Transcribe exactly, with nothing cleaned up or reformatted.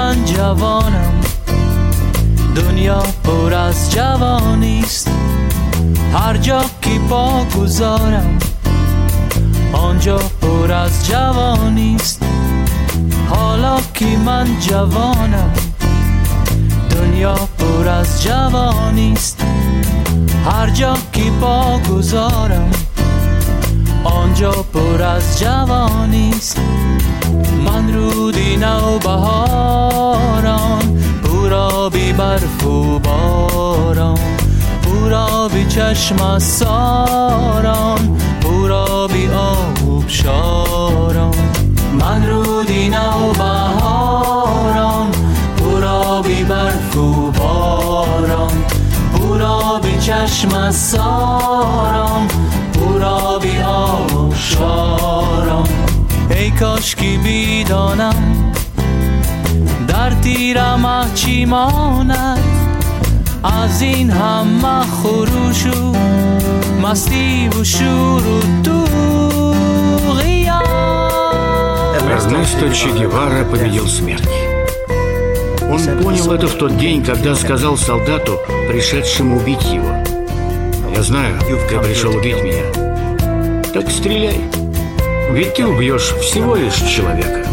من جوانم، دنیا پر از جوانیست. هر جا که پا گذارم آنجا پر از جوانیست. حالا که من جوانم، دنیا پر از جوانیست. هر جا که پا گذارم آنجا پر از جوانیست. من رودی نو بهاران، پورا بی برف و باران، پورا بی چشم ساران، پورا بی آب شاران. من رودی نو بهاران، پورا بی برف و باران، پورا بی چشم ساران، پورا بی آب شاران. ای کاش که بیدانم در تیرم چی ماند، از این همه خروش و مستی و شور و دوغیا. Эрнесто Че Гевара победил смерть. Он понял это в тот день, когда сказал солдату, пришедшему убить его: «Я знаю, ты пришел убить меня. Так стреляй, ведь ты убьешь всего лишь человека».